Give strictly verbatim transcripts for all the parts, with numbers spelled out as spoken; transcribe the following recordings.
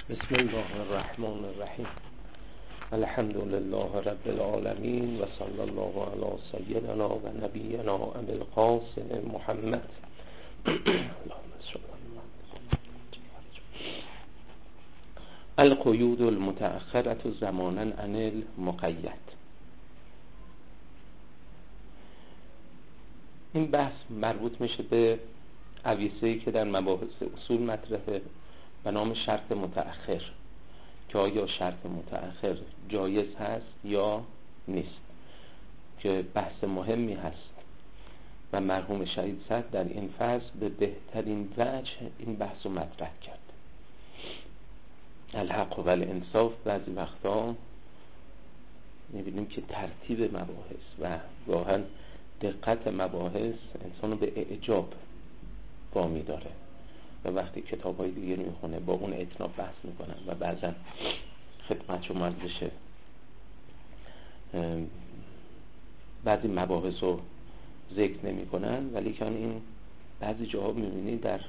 بسم الله الرحمن الرحیم. الحمد لله رب العالمین و صلی الله علی سیدنا و نبینا ابی القاسم محمد. القیود المتأخرة زمانا عن المقید. این بحث مربوط میشه به عویصه‌ای که در مباحث اصول مطرحه به نام شرط متأخر، که آیا شرط متأخر جایز هست یا نیست، که بحث مهمی هست و مرحوم شهید صدر در این فصل به بهترین وجه این بحث رو مطرح کرد. الحق و الانصاف بعضی وقتا میبینیم که ترتیب مباحث و گاهن دقت مباحث انسانو به اعجاب وامی داره و وقتی کتاب های دیگه میخونه با اون اطناب بحث میکنن و بعضا خدمت شما عرض بشه بعضی مباحث رو ذکر نمی کنن، ولی که این بعضی جاها میبینید در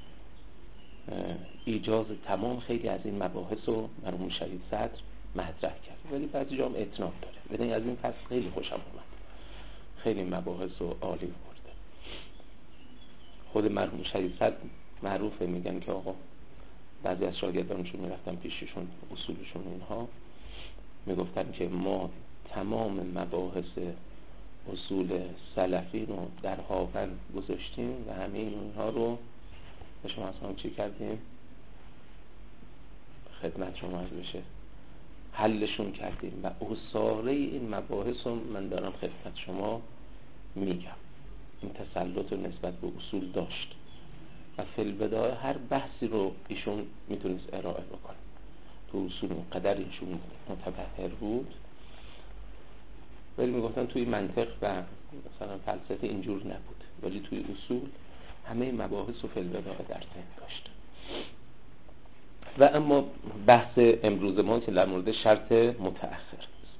ایجاز تمام خیلی از این مباحث رو مرحوم شهید صدر مطرح کرد، ولی بعضی جاها هم اطناب داره. ببینید از این فصل خیلی خوشم اومد، خیلی مباحث رو عالی برده. خود مرحوم شهید صدر معروفه، میگن که آقا بعضی از شاگردانشون میرفتن پیششون اصولشون اینها میگفتن که ما تمام مباحث اصول سلفی رو در هاون گذاشتیم و همه اینها رو به شما اصلا چی کردیم؟ خدمت شما عرض بشه حلشون کردیم و اصاره این مباحث رو من دارم خدمت شما میگم. این تسلط رو نسبت به اصول داشت و فی البدایه هر بحثی رو ایشون میتونست ارائه بکنه. تو اصول قدر ایشون متبحر بود، ولی میگفتن توی منطق و مثلا فلسفه اینجور نبود، ولی توی اصول همه مباحث رو فی البدایه در ذهن داشت. و اما بحث امروز ما که در مورد شرط متأخر است.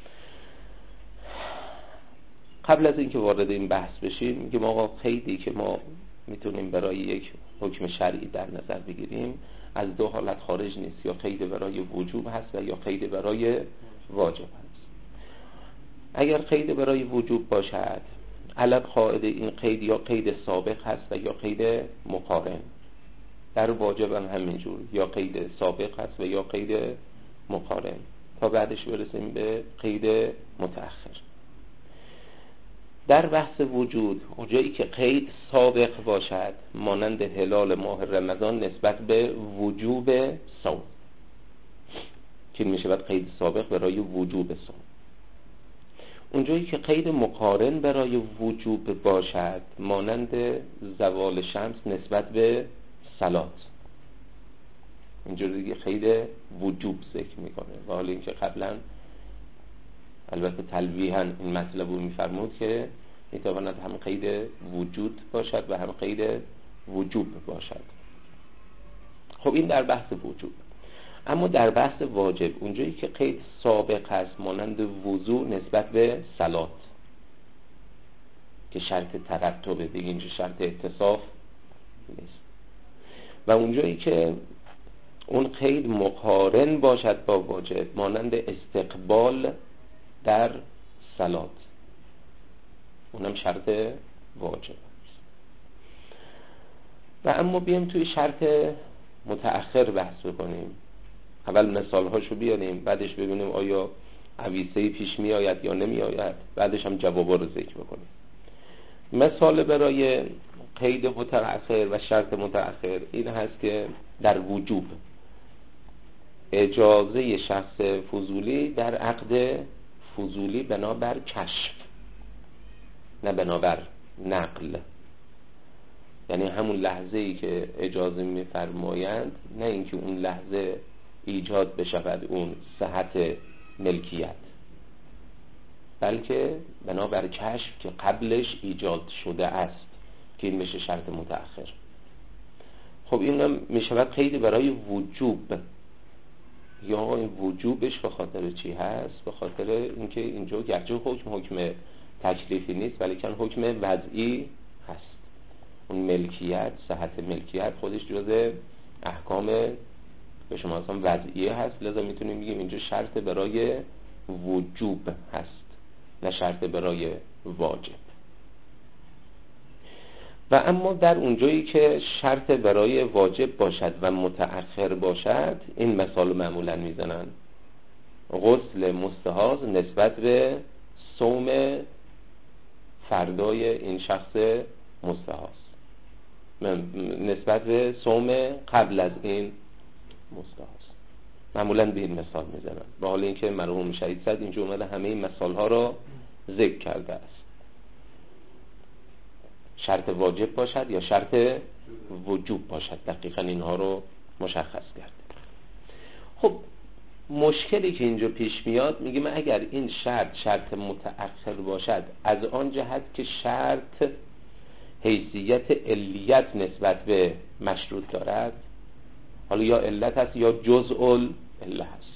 قبل از اینکه وارد این بحث بشیم میگیم آقا قیدی که ما میتونیم برای یک حکم شرعی در نظر بگیریم از دو حالت خارج نیست، یا قید برای وجوب هست و یا قید برای واجب هست. اگر قید برای وجوب باشد علت قاعده این قید یا قید سابق هست و یا قید مقارن. در واجب هم همینجور، یا قید سابق هست و یا قید مقارن، تا بعدش برسیم به قید متأخر. در بحث وجود اونجایی که قید سابق باشد مانند هلال ماه رمضان نسبت به وجوب صوم، که میشه بعد قید سابق برای وجوب صوم. اونجایی که قید مقارن برای وجوب باشد مانند زوال شمس نسبت به صلات، اینجوری دیگه قید وجوب ذکر میکنه. و حالا اینکه قبلا البته تلویحاً این مطلب رو میفرمود که میتواند هم قید وجود باشد و هم قید وجوب باشد. خب این در بحث وجوب. اما در بحث واجب اونجایی که قید سابق هست مانند وضوء نسبت به صلات که شرط ترتبه دیگه، اینجا شرط اتصاف نیست. و اونجایی که اون قید مقارن باشد با واجب مانند استقبال در صلات، اونم شرط واجب است. و اما بیم توی شرط متأخر بحث بکنیم. اول مثال هاشو بیاریم، بعدش ببینیم آیا عویصه‌ای پیش می آید یا نمی آید، بعدش هم جوابا رو ذکر بکنیم. مثال برای قید متأخر و شرط متأخر این هست که در وجوب اجازه شخص فضولی در عقد فضولی بنابر کشف نه بنابر نقل، یعنی همون لحظه ای که اجازه می‌فرمایند، نه اینکه اون لحظه ایجاد بشود اون صحت ملکیت، بلکه بنابر کشف که قبلش ایجاد شده است که این میشه شرط متأخر. خب این میشود قید برای وجوب، یا این وجوبش به خاطر چی هست؟ به خاطر اینکه اینجا گرچه حکم حکم تکلیفی نیست ولی کن حکم وضعی هست. اون ملکیت، صحت ملکیت خودش جزء احکام به شما اصلا وضعیه هست، لذا میتونیم بگیم اینجا شرط برای وجوب هست نه شرط برای واجب. و اما در اونجایی که شرط برای واجب باشد و متأخر باشد، این مثال معمولا میزنن غسل مستحاض نسبت به صوم فردای این شخص مستحاض، نسبت به صوم قبل از این مستحاض، معمولا به این مثال میزنن، به حال اینکه مرحوم شهید صد اینجا اومده همه این مثال ها رو ذکر کرده است. شرط واجب باشد یا شرط وجوب باشد، دقیقا اینها رو مشخص کرده. خب مشکلی که اینجا پیش میاد، میگیم اگر این شرط شرط متأخر باشد از آن جهت که شرط حیثیت علیت نسبت به مشروط دارد، حالا یا علت هست یا جزء العله هست.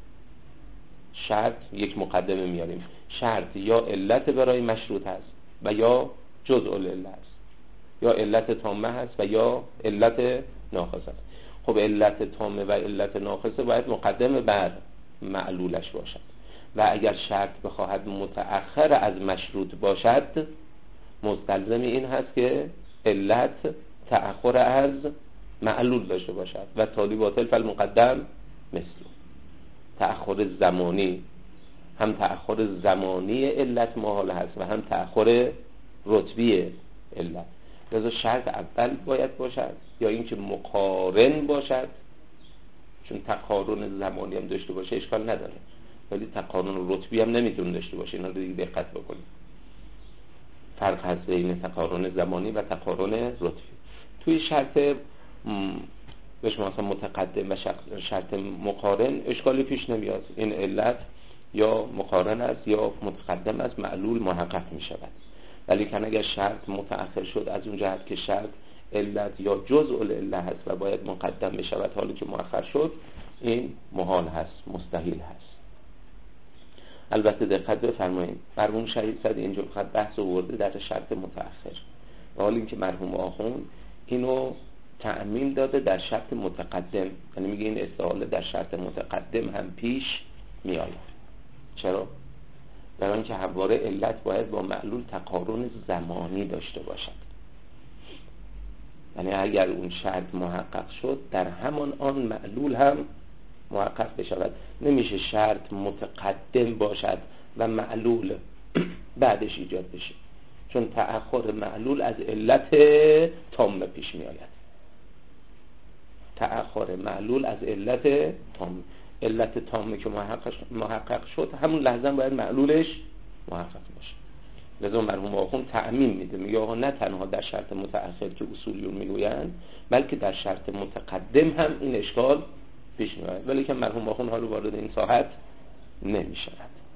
شرط یک مقدمه میاریم، شرط یا علت برای مشروط هست و یا جزء العله هست، یا علت تامه هست و یا علت ناقصه است. خب علت تامه و علت ناقصه باید مقدمه بر معلولش باشد و اگر شرط بخواهد متأخر از مشروط باشد، مستلزم این هست که علت تأخر از معلول داشته باشد و تالی باطل فالمقدم مثل تأخر زمانی، هم تأخر زمانی علت محال هست و هم تأخر رتبی علت. لذا شرط اول باید باشد یا اینکه مقارن باشد، چون تقارن زمانی هم داشته باشه اشکال نداره، ولی تقارن رتبی هم نمیتونه داشته باشه. اینا رو دیگه دقت بکنید، فرق هست بین تقارن زمانی و تقارن رتبی. توی شرط به شما مثلا متقدم و شرط مقارن اشکالی پیش نمیاد، این علت یا مقارن است یا متقدم است، معلول محقق می شود. ولی که اگر شرط متأخر شد از اون جهت که شرط علت یا جزء العله هست و باید مقدم بشود، حالی که مؤخر شد، این محال هست، مستحیل هست. البته دقت بفرمایید، مرحوم شهید صد اینجا فقط بحث آورده در شرط متأخر، حالی اینکه مرحوم آخوند اینو تعمیم داده در شرط متقدم، یعنی میگه این استحاله در شرط متقدم هم پیش می آید. چرا؟ در آنکه همواره علت باید با معلول تقارن زمانی داشته باشد، یعنی اگر اون شرط محقق شد در همان آن معلول هم محقق بشود. نمیشه شرط متقدم باشد و معلول بعدش ایجاد بشه، چون تأخر معلول از علت تامه پیش می آید. تأخر معلول از علت تامه، علت تامه که محقق محقق شد همون لحظه باید معلولش محقق باشه. لذا مرحوم آخوند تعمیم میده، میگه آقا نه تنها در شرط متأخر که اصولیون میگویند، بلکه در شرط متقدم هم این اشکال پیش میاد، ولی که مرحوم آخوند حالا وارد این ساحت نمیشود.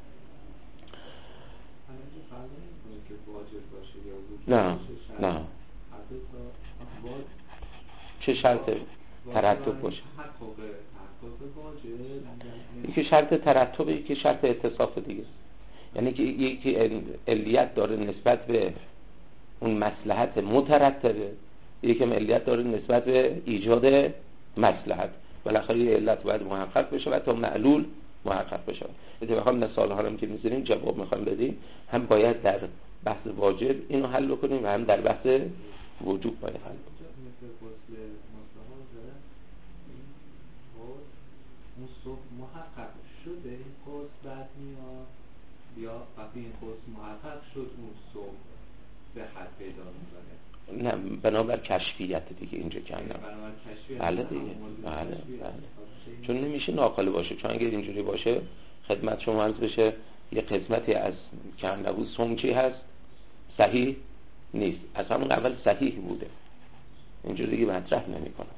نه نه چه شرط ترتب باشه؟ یکی شرط ترتبه، یکی شرط اتصاف دیگه، یعنی که یکی علیت داره نسبت به اون مصلحت مترتبه، یکی هم علیت داره نسبت به ایجاد مصلحت. بالاخره یه علت باید محقق بشه و تا معلول محقق بشه. اتفاقا مثال ها هم که می‌ذاریم جواب می‌خوایم بدیم، هم باید در بحث واجب اینو حل کنیم و هم در بحث وجوب باید حل کنیم. محقق شده این قرص بعد میاد یا وقتی این قرص محقق شد اون صبح به حد پیدا میکنه؟ نه، بنابر کشفیت دیگه اینجا کنم. بنابر کشفیت؟ بله دیگه، بله بله. چون نمیشه ناقل باشه، چون اگر اینجوری باشه خدمت شما عرض بشه یه قسمتی از کنبود سمچی هست صحیح نیست، از همون اول صحیح بوده، اینجوری دیگه مطرح نمیکنه.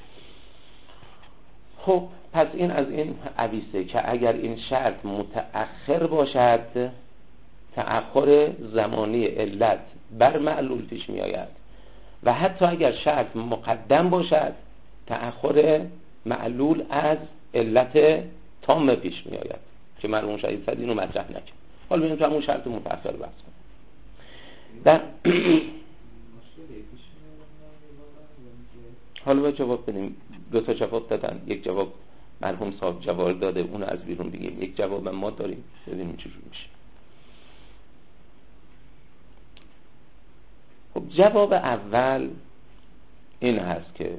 خب پس این از این عویسه که اگر این شرط متأخر باشد، تأخر زمانی علت بر معلول پیش می آید و حتی اگر شرط مقدم باشد، تأخر معلول از علت تام پیش می آید که مرحوم شهید صد اینو مطرح نکرد. حالا ببینیم تو همون شرط متأخر بحث کنیم. در حالا باید جواب بدیم دو تا جواب دادن، یک جواب مرحوم صاحب جواب داده اون از بیرون بگیم، یک جواب ما داریم ببینیم چجور میشه. خب جواب اول این هست که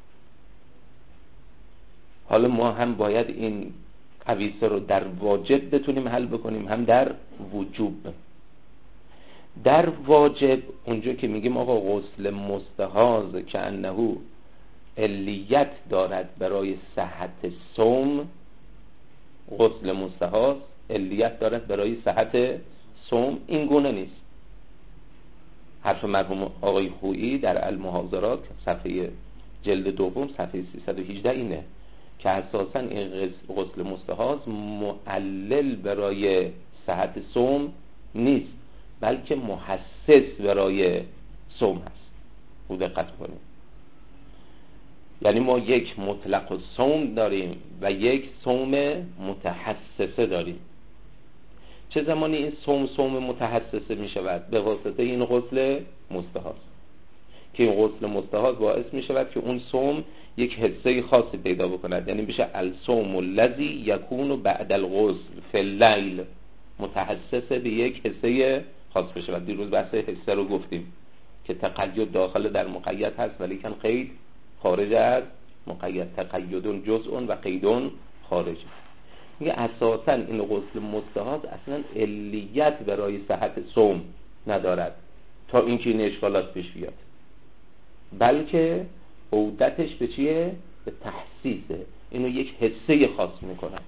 حالا ما هم باید این قویسه رو در واجب بتونیم حل بکنیم هم در وجوب. در واجب اونجا که میگیم آقا غسل مستحاض که انه علیت دارد برای صحت صوم، غسل مستحاض علیت دارد برای صحت صوم، این گونه نیست. حرف مرحوم آقای خویی در المحاضرات صفحه جلد دوم صفحه سیصد و هجده اینه که اساساً این غسل مستحاض معلل برای صحت صوم نیست بلکه محسس برای صوم هست. خوب دقت کنیم، یعنی ما یک مطلق صوم داریم و یک صوم متحسسه داریم. چه زمانی این صوم صوم متحسسه می شود؟ به واسطه این غسل مستحاض، که این غسل مستحاض باعث می شود که اون صوم یک حسه خاصی پیدا بکند، یعنی بشه الصوم الذی یکون بعد الغسل فی اللیل، متحسس به یک حسه خاص بشه. و دیروز بحث حسه رو گفتیم که تقید داخل در مقید هست ولی کن قید خارج از مقید، تقیدون جزء و قیدون خارج. میگه اساساً این غسل مستحاض اصلا علیت برای صحت صوم ندارد تا اینکه این اشکالات پیش بیاد، بلکه عودتش به چیه؟ به تحسیسه، اینو یک حسه خاص میکنند.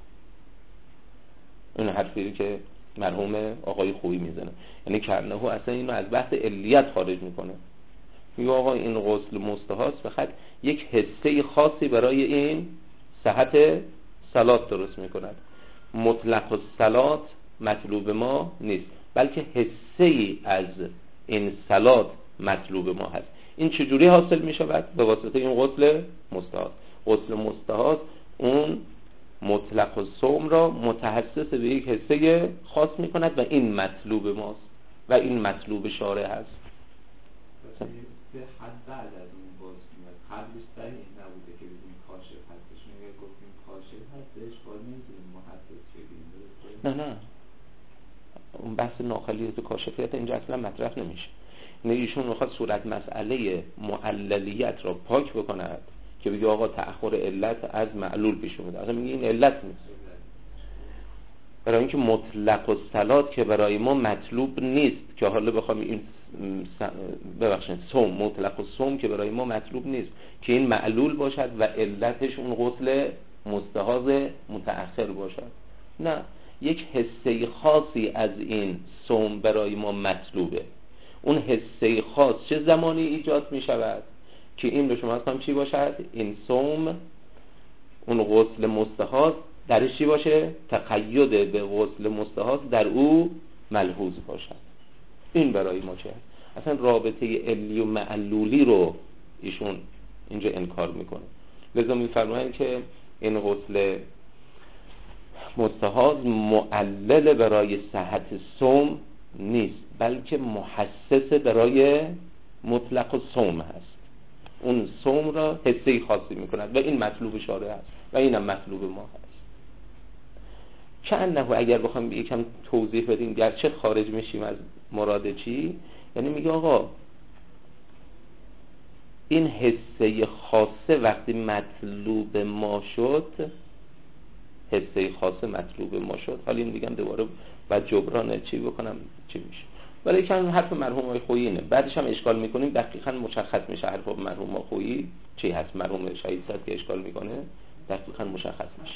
این حرفی که مرحوم آقای خویی میزنه، یعنی کرنهو اصلا اینو از بحث علیت خارج میکنه. میگه آقا این غسل مستحاض فقط یک حسه خاصی برای این صحت صلات درست میکند. مطلق الصلات مطلوب ما نیست بلکه حسه ای از این صلات مطلوب ما هست. این چجوری حاصل میشود؟ به واسطه این غسل مستحاض. غسل مستحاض اون مطلق الصوم را متحسس به یک حسه خاص میکند و این مطلوب ماست و این مطلوب شارع هست. به حد بعد از اون باز میاد، قبلش در این نبوده که بگیم کاشف هستش، میگه گفتیم کاشف هستش باید نمیتونیم محسس بگیم. نه نه اون بحث ناخلیت و کاشفیت اینجا اصلا مطرح نمیشه. نه ایشون میخواد صورت مسئله معللیت را پاک بکند که بگه آقا تأخر علت از معلول پیش اومده، اصلا میگه این علت نیست. برای اینکه مطلق الصلات که برای ما مطلوب نیست، که حالا بخوام این ببخشید صوم مطلق الصوم که برای ما مطلوب نیست که این معلول باشد و علتش اون غسل مستحاض متأخر باشد، نه، یک حسه خاصی از این صوم برای ما مطلوبه. اون حسه خاص چه زمانی ایجاد می شود؟ که این به شما هم چی باشد؟ این صوم اون غسل مستحاض درش چی باشه؟ تقید به غسل مستحاض در او ملحوظ باشد. این برای ما چه هست؟ اصلا رابطه علی و معلولی رو ایشون اینجا انکار میکنه. لذا میفرمایند که این غسل مستحاض معلل برای صحت صوم نیست بلکه محسس برای مطلق صوم هست. اون صوم را حسه خاصی میکند و این مطلوب شارع هست و اینم مطلوب ما هست. که انه اگر بخوام یکم توضیح بدیم گرچه خارج میشیم از مراد چی، یعنی میگه آقا این حسه خاصه وقتی مطلوب ما شد، حسه خاصه مطلوب ما شد، حالا این میگم دوباره بعد جبران چی بکنم چی میشه، ولی که حرف مرحوم آقای خویی اینه. بعدش هم اشکال میکنیم دقیقاً مشخص میشه حرف مرحوم آقای خویی چی هست. مرحوم شهید صد که اشکال میکنه دقیقاً مشخص میشه.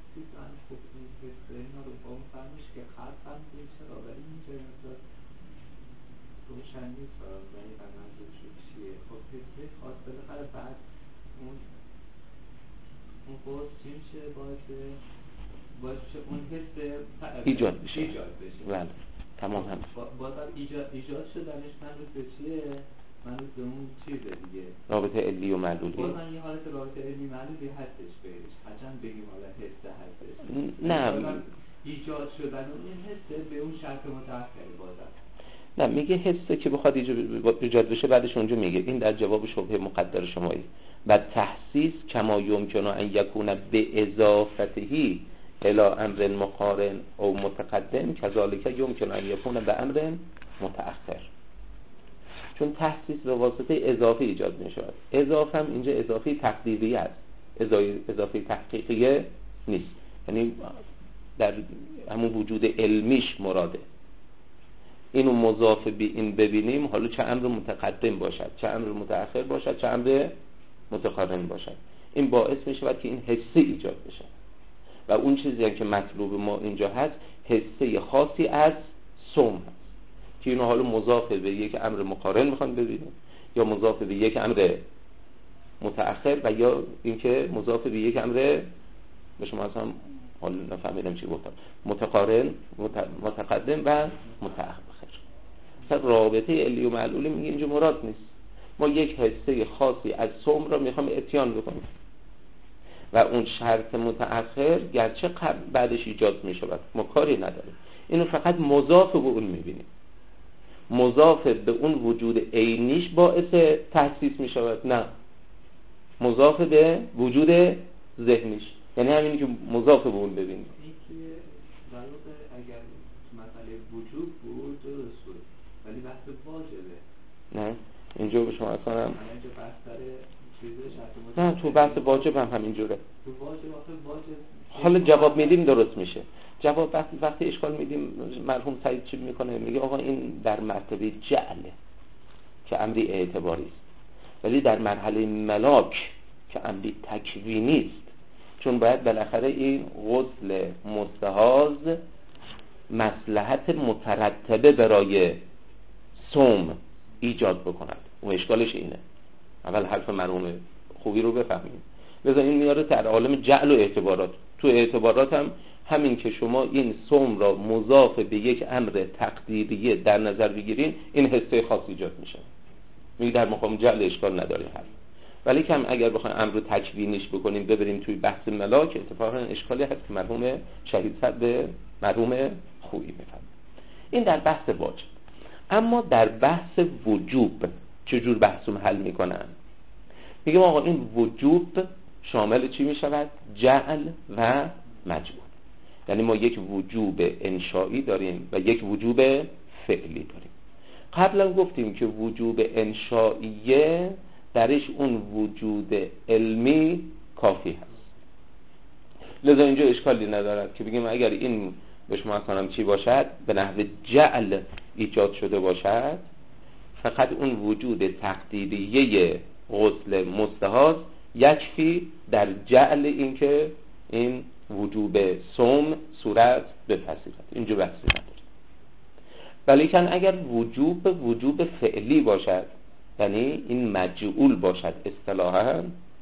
روشن نیست برای منظور چیه. خب حسه خاص بالاخره بعد اون اون باز چی میشه؟ باعث باعث میشه اون حسه ایجاد بشه. ایجاد بشه. بله تمام هم باز ایجاد ایجاد شدنش منظور به چیه؟ منظور به اون چیزه دیگه، رابطه علی و معلولی. باز من یه حالت رابطه علی معلولی هستش بهش، هرچند بگیم حالا حسه هستش. نه ایجاد شدن اون حسه به اون شرط متأخر بازم نه میگه حسه که بخواد ایجاد بشه بعدش اونجا میگه این در جواب شبهه مقدر شمایی و تحسیس کما یمکن ان یکون به اضافتهی الی امر مقارن او متقدم کذالک یمکن ان یکون به امر متأخر. چون تحسیس به واسطه اضافه ایجاد میشه. اضافه هم اینجا اضافه تقدیری است، اضافه تحقیقیه نیست. یعنی در همون وجود علمیش مراده. اینو مضاف به این ببینیم، حالا چه امر متقدم باشد، چه امر متأخر باشد، چه امر متقارن باشد، این باعث میشه که این حسه ایجاد بشه. و اون چیزی که مطلوب ما اینجا هست حسه خاصی از سم هست که اینو حالا مضاف به یک امر مقارن میخوان ببینیم یا مضاف به یک امر متأخر و یا اینکه مضاف به یک امر به شما اصلا حالا نفهمیدم چی گفتم متقارن، متقدم و متأخر. مثلا رابطه علی و معلولی میگه اینجا مراد نیست. ما یک حسه خاصی از سم را میخوام اتیان بکنیم و اون شرط متأخر گرچه قبل بعدش ایجاد میشود ما کاری نداریم، اینو فقط مضاف به اون میبینیم. مضاف به اون وجود عینیش باعث تحسیس میشود، نه مضاف به وجود ذهنیش. یعنی همینی که مضاف به اون ببینیم. این که در واقع اگر مسئله وجود بود درست بود ولی بحث واجبه. نه اینجا به شما اصلا هم اینجا بحث داره چیزه نه تو بحث واجب هم همینجوره. تو واجب آخه واجب حالا جواب میدیم درست میشه. جواب وقتی وقتی اشکال میدیم مرحوم سعید چی میکنه؟ میگه آقا این در مرتبه جعله که امری اعتباری است، ولی در مرحله ملاک که امری تکوینی است، چون باید بالاخره این غسل مستحاض مصلحت مترتبه برای صوم ایجاد بکند. و اشکالش اینه. اول حرف مرحوم خوبی رو بفهمیم. لذا این میاره در عالم جعل و اعتبارات. تو اعتبارات هم همین که شما این صوم را مضاف به یک امر تقدیریه در نظر بگیرین، این حسه خاص ایجاد میشه. میگه در مقام جعل اشکال نداره حرف. ولی کم اگر بخوایم امر رو تکوینیش بکنیم ببریم توی بحث ملاک، اتفاقا اشکالی هست که مرحوم شهید صد به مرحوم خوبی میفهمه. این در بحث واجب. اما در بحث وجوب چجور بحثم حل میکنن؟ میگم آقا این وجوب شامل چی میشود؟ جعل و مجعول. یعنی ما یک وجوب انشایی داریم و یک وجوب فعلی داریم. قبلا گفتیم که وجوب انشائیه درش اون وجود علمی کافی هست. لذا اینجا اشکالی ندارد که بگیم اگر این به شما کنم چی باشد به نحو جعل ایجاد شده باشد، فقط اون وجود تقدیریه غسل مستحاض یکفی در جعل این که این وجوب صوم صورت بپذیرد. اینجا بحثی نداره. ولیکن اگر وجوب وجوب فعلی باشد، یعنی این مجعول باشد اصطلاحاً،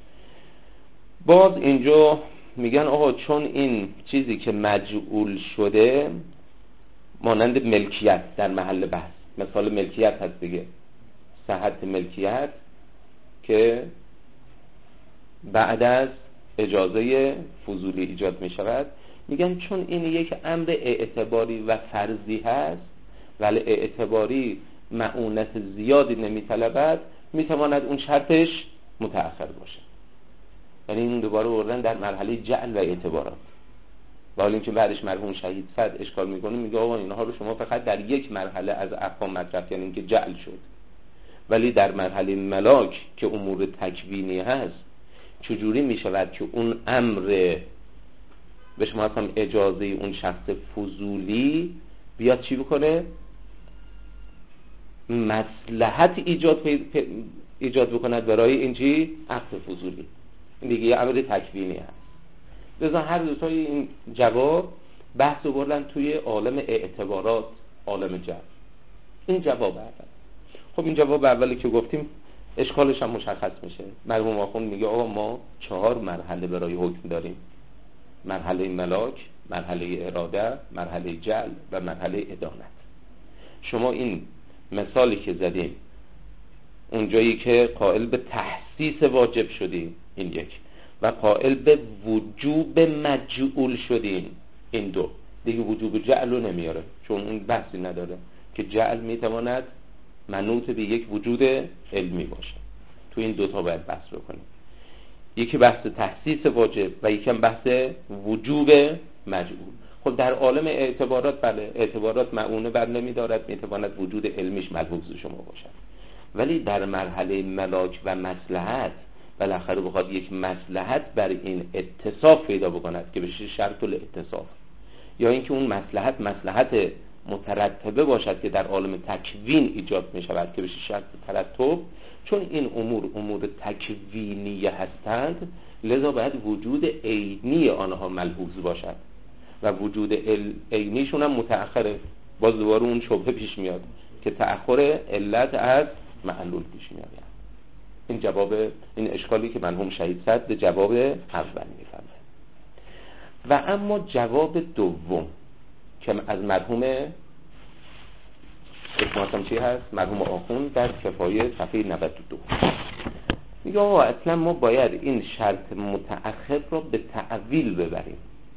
باز اینجا میگن آقا چون این چیزی که مجعول شده مانند ملکیت در محل بحث، مثال ملکیت هست دیگه، صحت ملکیت که بعد از اجازه فضولی ایجاد می شود، میگن چون این یک امر اعتباری و فرضی هست ولی اعتباری معونت زیادی نمی طلبد، می تواند اون شرطش متأخر باشه. یعنی این دوباره بردن در مرحله جعل و اعتبارات. و حالا اینکه بعدش مرحوم شهید صد اشکال میکنه، میگه آقا اینها رو شما فقط در یک مرحله از احکام مطرح، یعنی اینکه جعل شد، ولی در مرحله ملاک که امور تکوینی هست چجوری میشود که اون امر به شما هم اجازه اون شخص فضولی بیاد چی بکنه؟ مصلحت ایجاد ایجاد بکند برای اینجی عقد فضولی. این دیگه یه امر تکوینی هست. لذا هر دوتای این جواب بحث رو بردن توی عالم اعتبارات، عالم جعل. این جواب اول. خب این جواب اولی که گفتیم اشکالش هم مشخص میشه. مرحوم آخوند میگه آقا ما چهار مرحله برای حکم داریم: مرحله ملاک، مرحله اراده، مرحله جعل و مرحله ادانت. شما این مثالی که زدیم اونجایی که قائل به تحسیس واجب شدیم، این یک، و قائل به وجوب مجعول شدیم، این دو، دیگه وجوب جعل رو نمیاره چون اون بحثی نداره. که جعل میتواند منوط به یک وجود علمی باشه. تو این دوتا باید بحث بکنیم، یکی بحث تحسیس واجب و یکی هم بحث وجوب مجعول. خب در عالم اعتبارات بله، اعتبارات معونه بر نمیدارد، میتواند وجود علمیش ملحوظ شما باشد، ولی در مرحله ملاک و مصلحت بالاخره بخواد یک مصلحت بر این اتصاف پیدا بکند که بشه شرط الاتصاف، یا اینکه اون مصلحت مصلحت مترتبه باشد که در عالم تکوین ایجاد می شود که بشه شرط ترتب. چون این امور امور تکوینی هستند، لذا باید وجود عینی آنها ملحوظ باشد و وجود عینیشون هم متأخره. باز دوباره اون شبهه پیش میاد که تأخر علت از معلول پیش میاد. این جواب این اشکالی که مرحوم شهید صدر جواب اول میفهمه. و اما جواب دوم که از مرحوم اسماتم چی هست؟ مرحوم آخوند در کفایه صفحه نود و دو میگه آقا اصلا ما باید این شرط متأخر را به تعویل ببریم،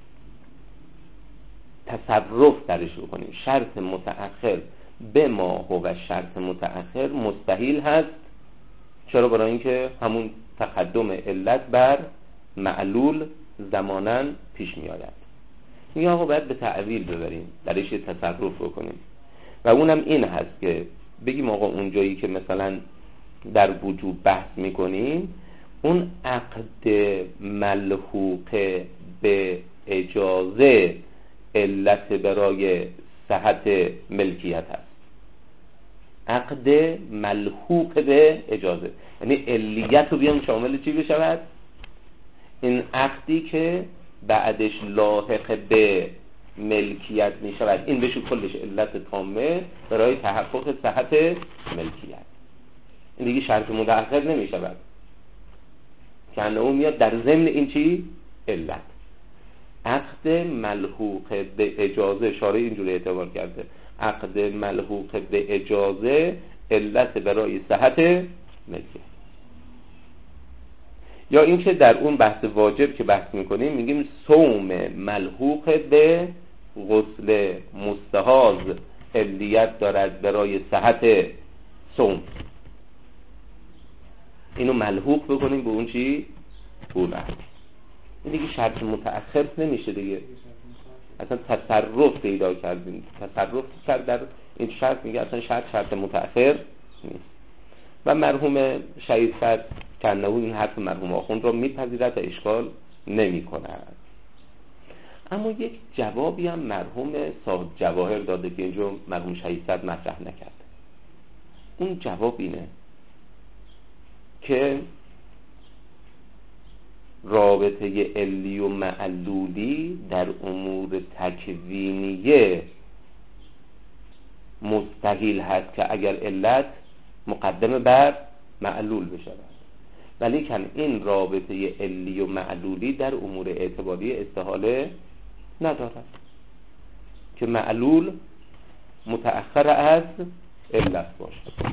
تصرف درش بکنیم. شرط متأخر به ما هو شرط متأخر مستحیل هست. چرا؟ برای اینکه همون تقدم علت بر معلول زماناً پیش می آید. میگه آقا باید به تعویل ببریم، درش تصرف بکنیم و اونم این هست که بگیم آقا اون جایی که مثلا در وجوب بحث میکنیم، اون عقد ملحوق به اجازه علت برای صحت ملکیت هست. عقد ملحوق به اجازه یعنی علیت رو بیان شامل چی بشود؟ این عقدی که بعدش لاحق به ملکیت می شود، این بشه کلش علت تامه برای تحقق صحت ملکیت. این دیگه شرط متأخر نمی شود که انه میاد در ضمن این چی؟ علت. عقد ملحوق به اجازه، شارع اینجوری اعتبار کرده، عقد ملحوق به اجازه علت برای صحت ملکیت. یا اینکه در اون بحث واجب که بحث میکنیم میگیم صوم ملحوق به غسل مستحاض علیت دارد برای صحت صوم. اینو ملحوق بکنیم به اون چی؟ اون بحث. این دیگه شرط متأخر نمیشه دیگه، اصلا تصرف پیدا کردیم، تصرف کرد در این شرط. میگه اصلا شرط شرط متأخر نیست. و مرحوم شهید صدر کنه این حرف مرحوم آخوند را میپذیرد و اشکال نمی کند. اما یک جوابی هم مرحوم صاحب جواهر داده که اینجا مرحوم شهید صدر مطرح نکرد. اون جواب اینه که رابطه علی و معلولی در امور تکوینیه مستحیل هست که اگر علت مقدم بر معلول بشود، ولی کن این رابطه علی و معلولی در امور اعتباری استحاله ندارد که معلول متأخر از علت باشد.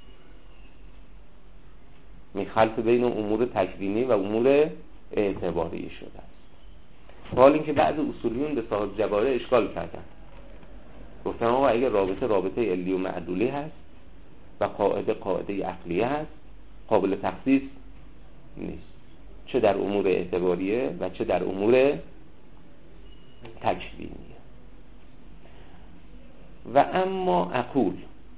میخلط بین امور تکوینی و امور اعتباری شده است. حال اینکه بعض اصولیون به صاحب جواهر اشکال کردن، گفتن آقا اگر رابطه رابطه علی و معلولی هست و قاعده قاعده عقلیه هست، قابل تخصیص نیست، چه در امور اعتباریه و چه در امور تکوینیه. و اما اقول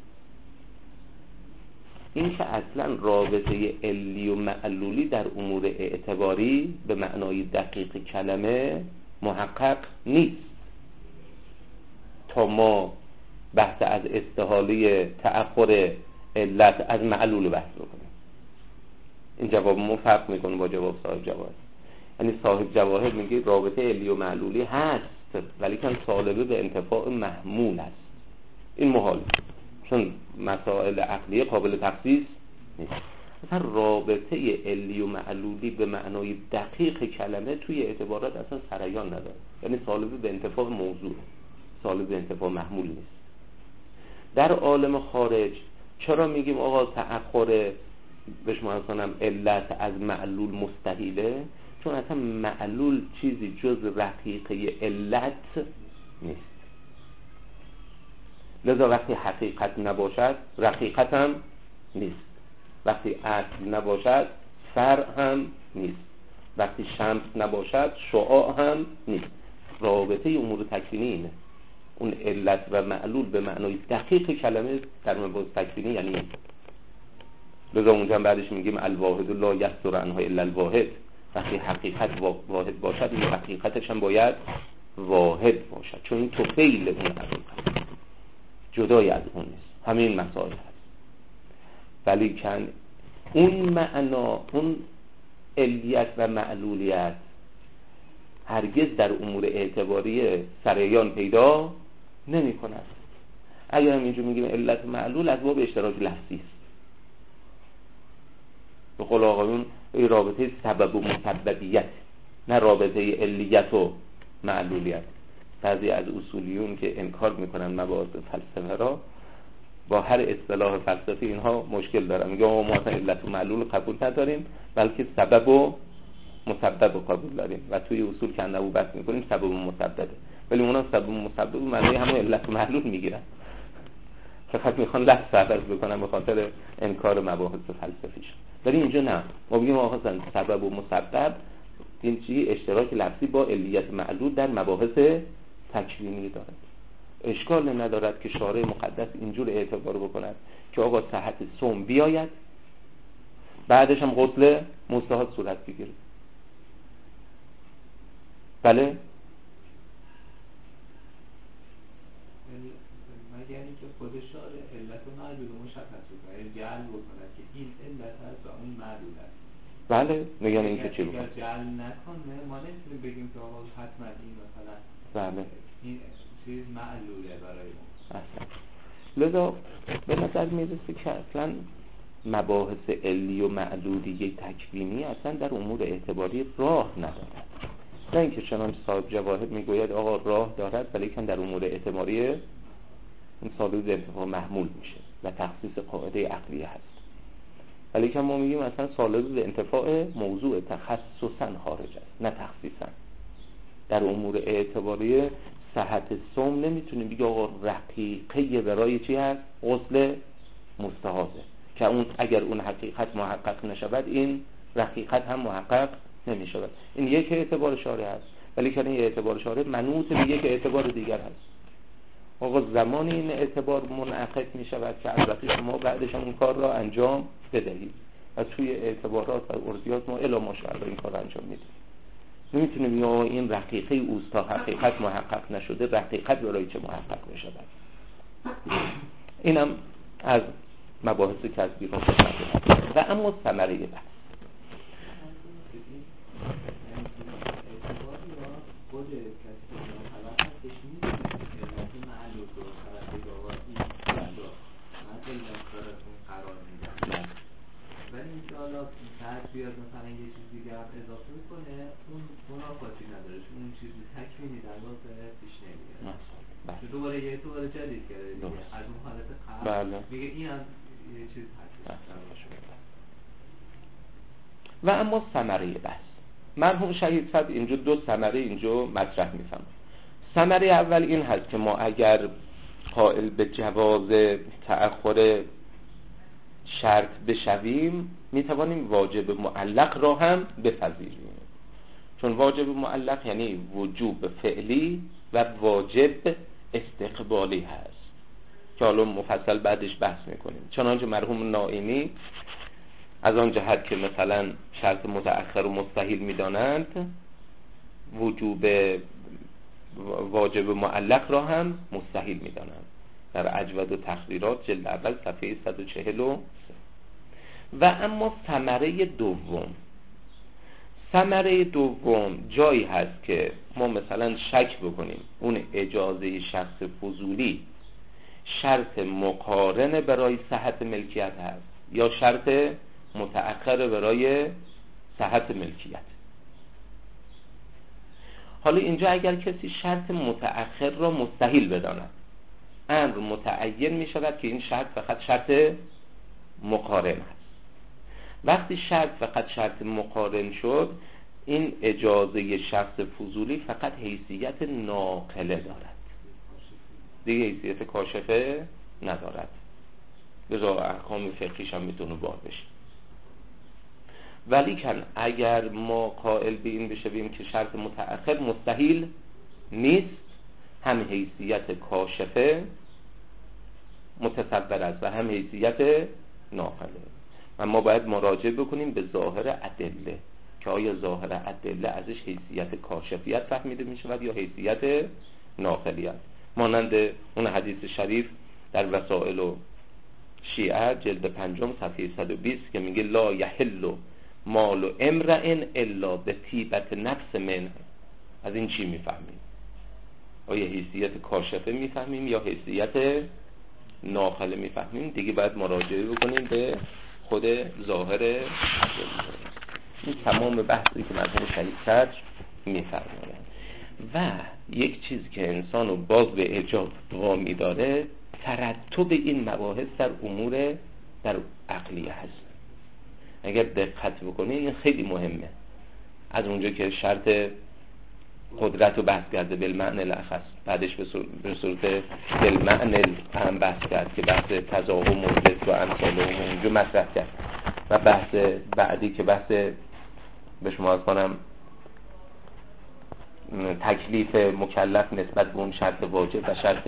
این که اصلا رابطه علی و معلولی در امور اعتباری به معنای دقیق کلمه محقق نیست تا ما بحث از استحاله تأخر علت از معلول بحث بکنیم. این جواب ما فرق میکنه با جواب صاحب جواهر. یعنی صاحب جواهر میگه رابطه علی و معلولی هست ولی کن طالبه به انتفاع محمول است. این محال، چون مسائل عقلیه قابل تخصیص نیست. مثلا رابطه علی و معلولی به معنای دقیق کلمه توی اعتبارات اصلا سریان نداره، یعنی طالبه به انتفاع موضوع، طالبه به انتفاع محمول نیست. در عالم خارج چرا میگیم آقا تأخر بهش مثلا علت از معلول مستحیله؟ چون اصلا معلول چیزی جز رقیقه علت نیست. لذا وقتی حقیقت نباشد رقیقت هم نیست، وقتی اصل نباشد فرع هم نیست، وقتی شمس نباشد شعاع هم نیست. رابطه امور تکوینی اینه. اون علت و معلول به معنای دقیق کلمه در مباحث تکوینی یعنی این. لذا اونجا بعدش میگیم الواحد لا یصدر عنه الا الواحد. وقتی حقیقت واحد باشد این حقیقتش هم باید واحد باشد، چون این طفیل اون حقیقت جدای از اون نیست. همین مسائل هست. ولی کن اون معنا، اون علیت و معلولیت هرگز در امور اعتباری سریان پیدا نمی کند. اگر هم اینجا میگیم علت معلول از باب اشتراک لفظی است. به قول آقایون این رابطه سبب و مسببیت، نه رابطه علیت و معلولیت. بعضی از اصولیون که انکار میکنن مباحث فلسفه را با هر اصطلاح فلسفی اینها مشکل دارن. میگه ما اصلا علت و معلول قبول نداریم بلکه سبب و مسبب قبول داریم و توی اصول که اندبو بحث میکنیم سبب و مسببه، ولی اونا سبب و مسبب معنی همون علت و معلول میگیرن، فقط میخوان لفظ عوض بکنن به خاطر انکار مباحث فلسفیش. ولی اینجا نه، ما بگیم آقا سبب و مسبب این چی اشتراک لفظی با علیت معلول در مباحث تکوینی دارد. اشکال ندارد که شارع مقدس اینجور اعتبار بکند که آقا صحت صوم بیاید بعدش هم غسل مستحاض صورت بگیره. بله مگر اینکه خود شارع علت و معلول مشخص بکنه، جعل بکنه که این علت هست و اون معلول هست. بله میگن این که چی بکنه؟ اگر جعل نکنه ما نمیتونیم بگیم که آقا حتما این مثلا بله این چیز معلوله برای ما. اصلا لذا به نظر میرسه که اصلا مباحث علی و معلولی تکوینی اصلا در امور اعتباری راه ندارد. نه اینکه چنان صاحب جواهر میگوید آقا راه دارد ولی که در امور اعتباری این ثابت انتفاع محمول میشه و تخصیص قاعده عقلیه هست، ولی که ما میگیم اصلا ثابت انتفاع موضوع تخصصا خارج است نه تخصیصا. در امور اعتباری صحت صوم نمیتونیم بگیم آقا رقیقه برای چی هست؟ غسل مستحاضه، که اون اگر اون حقیقت محقق نشود این رقیقت هم محقق نمیشود. این یک اعتبار شارع است، ولی که این اعتبار شارع منوط به یک اعتبار دیگر هست. آقا زمانی این اعتبار منعقد میشود که البته شما بعدش هم اون کار را انجام بدهید و توی اعتبارات و ارضیات ما الا ماشاءالله این کار را انجام میدید. نمیتونیم یا این رقیقه اوست تا حقیقت محقق نشده رقیقت برای چه محقق میشود. اینم از مباحث که از بیرون خدمت. و اما ثمره بحث بیاد مثلا یه چیز دیگه هم اضافه میکنه اون منافاتی نداره، چون اون چیزی تکوینی در واقع پیش نمیاد. بله. دوباره یه دوباره جدید کرده دیگه از اون حالت قبل. بله. میگه این هم یه چیز تکوینی. و اما ثمره بحث مرحوم شهید صاحب اینجا دو ثمره اینجا مطرح میفهمه. ثمره اول این هست که ما اگر قائل به جواز تأخر شرط بشویم میتوانیم واجب معلق را هم بپذیریم، چون واجب معلق یعنی وجوب فعلی و واجب استقبالی هست که حالا مفصل بعدش بحث میکنیم. چنانچه مرحوم نائینی از آن جهت که مثلا شرط متأخر و مستحیل میدانند وجوب واجب معلق را هم مستحیل میدانند در اجود و تخریرات جلد اول صفحه صد و چهل و سه. و اما ثمره دوم ثمره دوم جایی هست که ما مثلا شک بکنیم اون اجازه شخص فضولی شرط مقارن برای صحت ملکیت هست یا شرط متأخر برای صحت ملکیت. حالا اینجا اگر کسی شرط متأخر را مستحیل بداند امر متعین می شود که این شرط فقط شرط مقارن است. وقتی شرط فقط شرط مقارن شد این اجازه شخص فضولی فقط حیثیت ناقله دارد. دیگه حیثیت کاشفه ندارد، لذا احکام فقهیش هم میتونه بار بشه. ولی کن اگر ما قائل به این بشویم که شرط متأخر مستحیل نیست، هم حیثیت کاشفه متصور است و هم حیثیت ناقله. و ما باید مراجعه بکنیم به ظاهر ادله که آیا ظاهر ادله ازش حیثیت کاشفیت فهمیده میشه یا حیثیت ناقلیت. مانند اون حدیث شریف در وسائل و شیعه جلد پنجم صفحه صد و بیست که میگه لا یحل مال امرئ الا به طیبت نفس منه. از این چی میفهمیم؟ آیا حیثیت کاشفه میفهمیم یا حیثیت ناقله میفهمیم؟ دیگه باید مراجعه بکنیم به خود ظاهر ادله. این تمام بحثی که مرحوم شریف کرد میفرمایند. و یک چیز که انسان رو باز به اعجاب وامی داره، ترتب این مباحث در امور در عقلیه هست. اگر دقت بکنید این خیلی مهمه. از اونجا که شرط قدرت رو بحث کرده بالمعنی الاخص، بعدش به صورت بالمعنی هم بحث کرد که بحث تضاهم و ضد و امثال اونجا مطرح کرد، و بحث بعدی که بحث به شما از کنم تکلیف مکلف نسبت به اون شرط واجب و شرط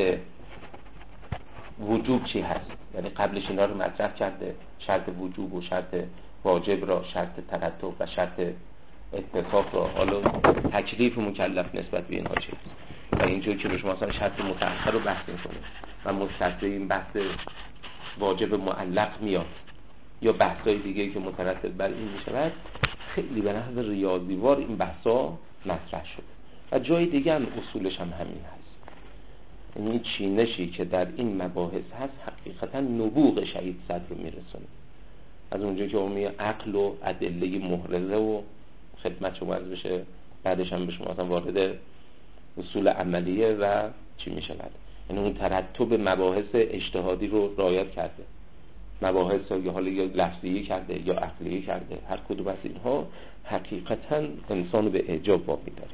وجوب چی هست، یعنی قبلش اینا رو مطرح کرده، شرط وجوب و شرط واجب را، شرط ترتب و شرط اتفاق را. حالا تکلیف مکلف نسبت به اینها چیست و اینجور که به شما اصلا شرط متأخر رو بحث میکنه و مستحضر این بحث واجب معلق میاد یا بحثای دیگه که مترتب بر این میشود. خیلی به نحو ریاضیوار این بحثا مطرح شده و جای دیگه هم اصولش هم همین هست. این چینشی که در این مباحث هست حقیقتا نبوغ شهید صدر رو میرسونه. از اونجا که اون عقل و ادله محرزه و خدمت شما عرض بشه، بعدش هم به شما اصلا وارد اصول عملیه و چی می شود، یعنی اون ترتب مباحث اجتهادی رو رعایت کرده، مباحث یا حالا یا لفظی کرده یا عقلی کرده، هر کدوم از اینها حقیقتا انسان به اعجاب وامی داره.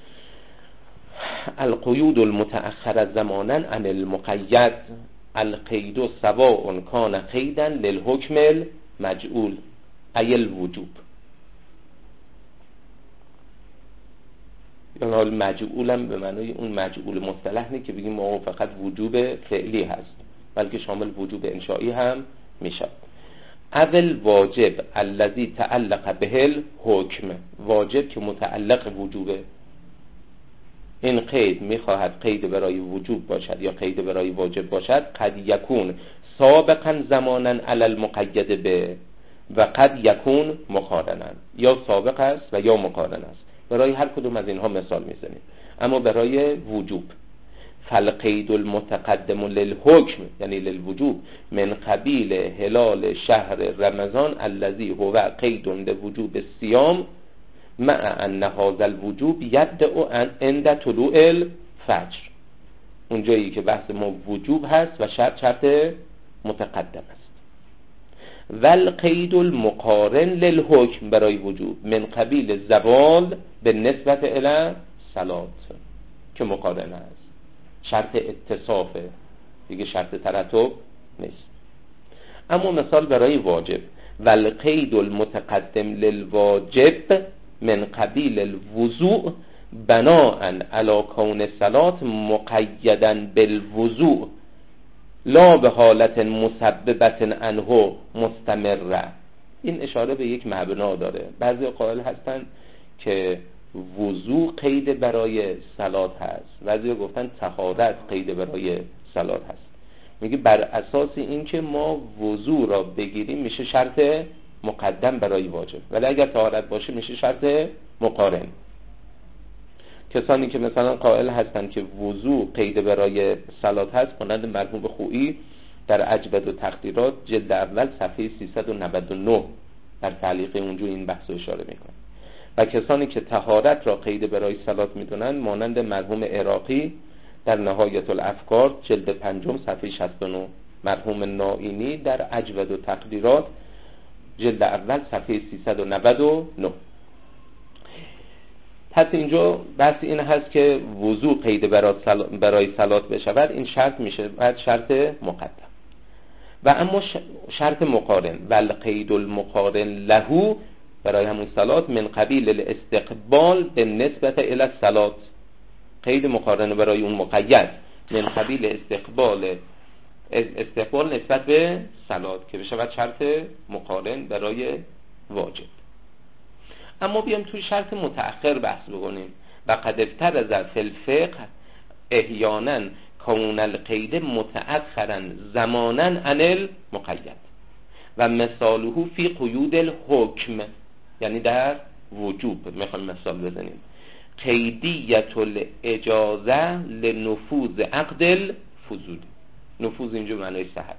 القیود المتأخر زمانا عن المقید القید سواء کان قیدا للحکم المجعول ای الوجوب. یعنی حال مجعول هم به معنای اون مجعول مصطلح نیست که بگیم ما فقط وجوب فعلی هست، بلکه شامل وجوب انشایی هم میشه. اول واجب الذی تعلق به الحکم، واجب که متعلق وجوبه. این قید میخواهد قید برای وجوب باشد یا قید برای واجب باشد. قد یکون سابقا زمانا علی المقید به و قد یکون مقارنا، یا سابق است و یا مقارن است. برای هر کدوم از اینها مثال میزنیم. اما برای وجوب فالقید المتقدم للحکم یعنی للوجوب من قبیل هلال شهر رمضان الذي هو قید لوجوب الصيام مع ان هذا الوجوب يبدأ عند طلوع الفجر. اونجایی که بحث ما وجوب هست و شرط شرط متقدم است. والقید المقارن للحکم برای وجوب من قبیل زوال به نسبت الی صلات که مقارن است، شرط اتصافه دیگه، شرط ترتب نیست. اما مثال برای واجب والقید المتقدم للواجب من قبیل الوضوء بناء علی کون صلات مقیدا بالوضوء لا به حالت مسببت عنه مستمره. این اشاره به یک مبنا داره. بعضی قائل هستن که وضوء قید برای صلات هست، بعضی گفتن طهارت قید برای صلات هست. میگه بر اساس این که ما وضوء را بگیریم میشه شرط مقدم برای واجب، ولی اگر طهارت باشه میشه شرط مقارن. کسانی که مثلا قائل هستن که وضوء قید برای صلات هست مانند مرحوم خویی در اجود و تقدیرات جلد اول صفحه سیصد و نود و نه در تعلیق اونجا این بحث رو اشاره میکنه. و کسانی که طهارت را قید برای صلات میدونن مانند مرحوم عراقی در نهایت الافکار جلد پنجم صفحه شصت و نه، مرحوم نائینی در اجود و تقدیرات جلد اول صفحه سیصد و نود و نه. پس اینجا بحث این هست که وضوع قید برای صلات بشود، این شرط میشه بعد شرط مقدم. و اما شرط مقارن، ول قید المقارن له برای همون صلات من قبیل الاستقبال به نسبت الی الصلات، قید مقارن برای اون مقید من قبیل استقبال استقبال نسبت به صلات که بشود شرط مقارن برای واجب. اما بیام توی شرط متأخر بحث بکنیم. و قد افترض فی الفقه احیانا کون القید متأخرا زمانا عن المقید و مثاله فی قیود الحکم، یعنی در وجوب میخوایم مثال بزنیم. قیدیت الاجازه لنفوذ عقد الفضولی، نفوذ اینجا معنی صحت،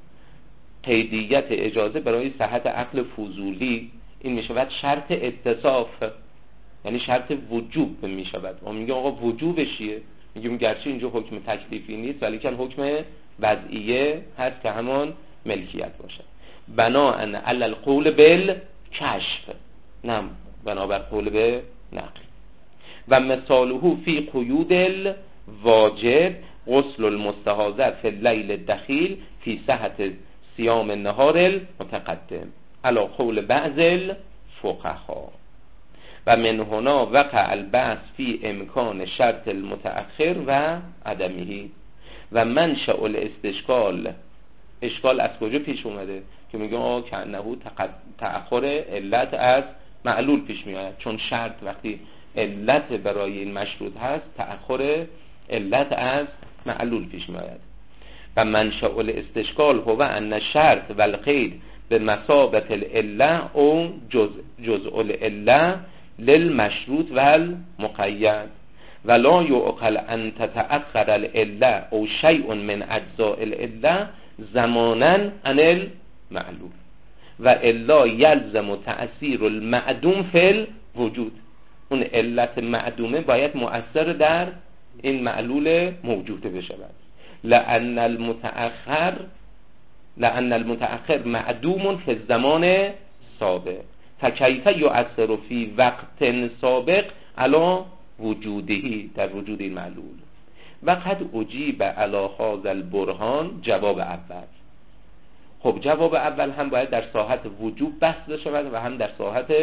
قیدیت اجازه برای صحت عقل فضولی، این میشود شرط اتصاف، یعنی شرط وجوب میشود. ما میگیم آقا وجوبش چیه؟ میگیم گرچه اینجا حکم تکلیفی نیست ولی کن حکم وضعیه هست که همان ملکیت باشد. بناءً علی القول بالکشف، نه بنابر قول به نقل. و مثاله فی قیود الواجب غسل المستحاضة فی اللیل الدخیل فی صحت صیام النهار المتقدم علی قول بعض الفقهاء. و من هنا وقع البحث فی امکان شرط المتأخر و عدمه. و منشأ الاستشکال، اشکال از کجا پیش اومده؟ که میگه آه که انه تأخر علت از معلول پیش میاد، چون شرط وقتی علت برای این مشروط هست تأخر علت از معلول پیش میاد. و منشأ الاستشکال هو ان شرط و القید به مثابة العله او جزء جزء العله للمشروط و المقید ولا يعقل ان تتأخر العله او شیء من اجزاء العله زمانا عن المعلول و الا یلزم تأثیر المعدوم فی الوجود. اون علت معدومه باید مؤثر در این معلول موجوده بشود. لأن المتأخر لأن المتأخر معدوم فی الزمان سابق فکیف یؤثر فی وقت سابق علی وجوده، در وجود این معلول. و قد اجیب علی هذا البرهان جواب اول. خب جواب اول هم باید در ساحت وجوب بحث بشود و هم در ساحت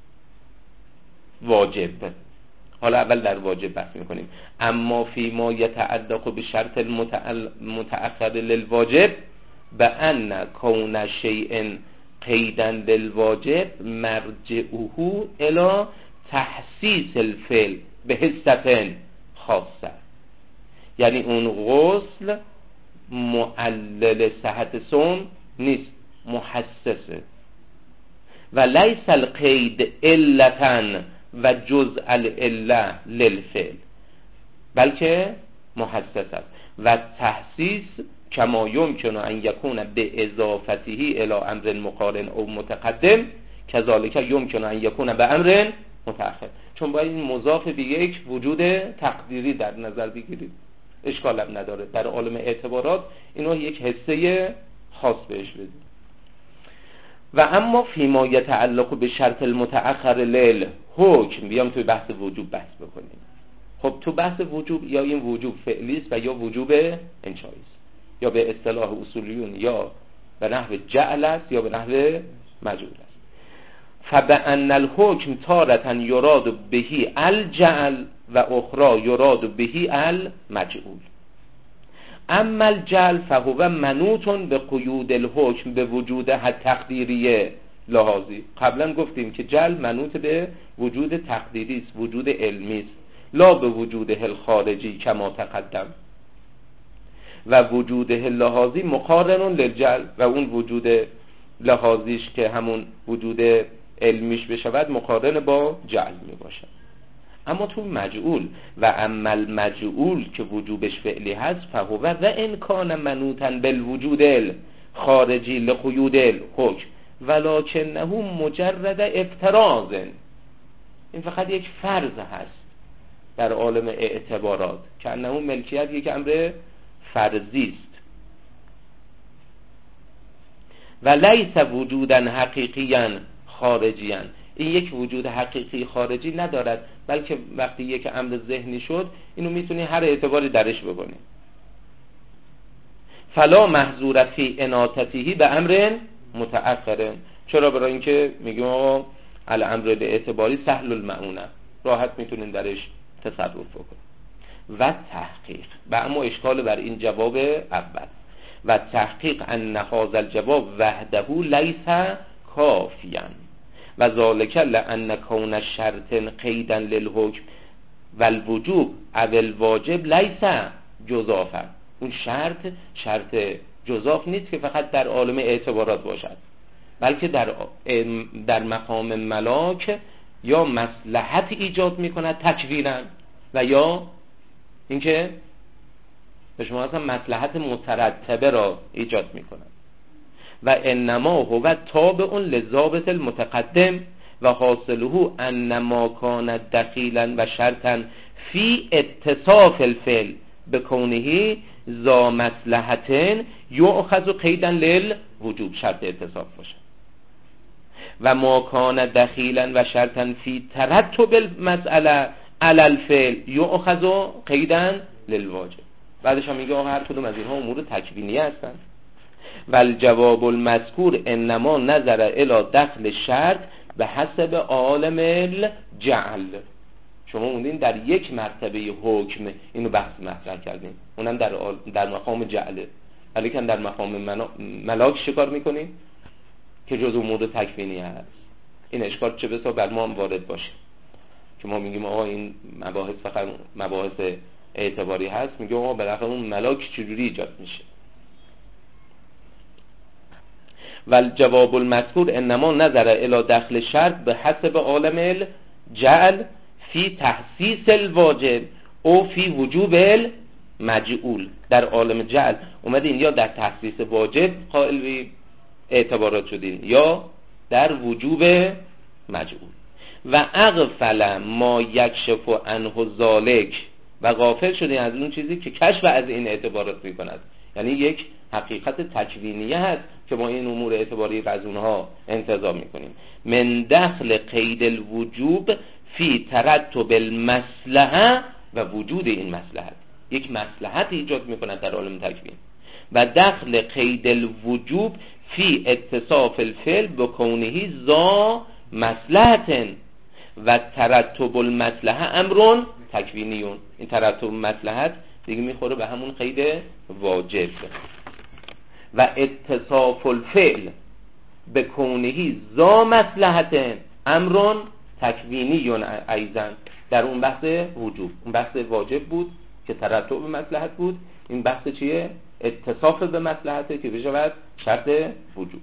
واجب. حالا اول در واجب بحث میکنیم. اما فی ما یتعلق به شرط المتأخر للواجب به ان کون شیء قیدا للواجب مرجعه الی تحسیس الفعل به حسة خاصه، یعنی اون غسل معلل صحت صوم نیست، محسسه. و لیس القید علتا و جزء العله للفعل بلکه محسس است. و تحسیس کما یمکن ان یکون به اضافته الی امر مقارن او متقدم کذالک یمکن ان یکون به امر متأخر، چون باید این مضاف به یک وجود تقدیری در نظر بگیرید، اشکال هم نداره. در عالم اعتبارات اینو یک حصه خاص بهش بدید. و اما فیما یتعلق به شرط المتأخر لیل حکم، بیام توی بحث وجوب بحث بکنیم. خب تو بحث وجوب یا این وجوب فعلی است و یا وجوب انشایی است، یا به اصطلاح اصولیون یا به نحو جعل است یا به نحو مجعول است. فبأن الحکم تارة یراد بهی الجعل و اخرى یراد بهی المجعول. اما الجعل فهو منوط به قیود الحکم به وجود تقدیریه لحاظی. قبلا گفتیم که جعل منوط به وجود تقدیری است، وجود علمی است، لا به وجوده الخارجی کما تقدم. و وجوده لحاظی مقارن للجعل، و اون وجود لحاظیش که همون وجود علمیش بشود مقارن با جعل می باشد. اما تو مجعول و عمل مجعول که وجوبش فعلی هست فهو و ان کان منوطا بالوجود خارجی لقیود الحکم ولکنه مجرد افتراض، این فقط یک فرض هست در عالم اعتبارات که انه ملکیت یک امر فرضی است و لیس وجودا حقیقیا خارجیا. این یک وجود حقیقی خارجی ندارد، بلکه وقتی یک امر ذهنی شد اینو میتونی هر اعتباری درش بکنی. فلا محظور فی اناطته به امر متأخر. چرا؟ برای اینکه میگیم آقا الامر به اعتباری سهل المعونه، راحت میتونین درش تصرف بکنین. و تحقیق و اما اشکال بر این جواب اول، و تحقیق ان هذا الجواب وحده لیس کافیا و ذالک لان کون شرط قیدا للحکم والوجوب او الواجب لیس جزافا. اون شرط شرط جزاف نیست که فقط در عالم اعتبارات باشد، بلکه در در مقام ملاک یا مصلحت ایجاد میکند تکوینا، و یا اینکه به شما اصلا مصلحت مترتبه را ایجاد میکند. و انما هو تابع للضابط المتقدم و حاصله انما کان دخیلا و شرطا فی اتصاف الفعل بکونه ذا مصلحتن یؤخذ قیدا للوجوب، شرط اتصاف باشه. و ما کان دخیلا و شرطا فی ترتب المسئله علی الفعل یؤخذ قیدا للواجب. بعدش هم میگه آقا هر کدوم از اینها امور تکوینیه هستند. و الجواب المذکور انما نظر الی دخل شرط به حسب عالم الجعل. شما موندین در یک مرتبه حکم اینو بحث مطرح کردیم، اونم در در مقام جعله، ولی که در مقام ملاک شکار میکنیم که جز امور تکوینی هست. این اشکال چه بسا بر ما هم وارد باشه که ما میگیم آقا این مباحث فقط مباحث اعتباری هست، میگیم آقا بالاخره اون ملاک چجوری ایجاد میشه. و الجواب المذکور انما نظر الی دخل شرط به حسب عالم الجعل فی تحسیس الواجب او فی وجوب المجعول. در عالم جعل اومدین یا در تحسیس واجب قائل به اعتبارات شدین یا در وجوب مجعول. و اغفل ما یکشف عنه ذالک، و غافل شدین از اون چیزی که کشف از این اعتبارات میکند. یعنی یک حقیقت تکوینیه هست که ما این امور اعتباری از اونها انتظار میکنیم. من دخل قید الوجوب فی ترتب المصلحه و وجود این مصلحت، یک مصلحت ایجاد میکند در عالم تکوین. و دخل قید الوجوب فی اتصاف الفعل بکونه ذا مصلحت و ترتب المصلحه امر تکوینیون. این ترتب مصلحت دیگه میخوره به همون قید واجب. و اتصاف الفعل بکونه ذا مصلحت امر تکوینیون ایضا. در اون بحث وجوب، اون بحث واجب بود که ترتب مصلحت بود، این بحث چیه؟ اتصاف به مصلحته که بشود شرط وجوب.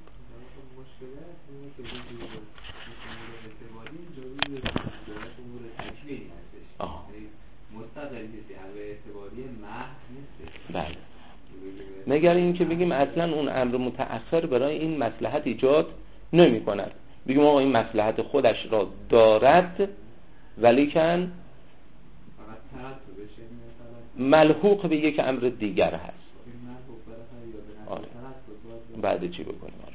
بله. مگر این که بگیم اصلا اون امر متأخر برای این مصلحت ایجاد نمی کند، بگیم آقا این مصلحت خودش را دارد ولیکن ملحوق به یک امر دیگر هست. آره. بعد چی بکنیم؟ آره.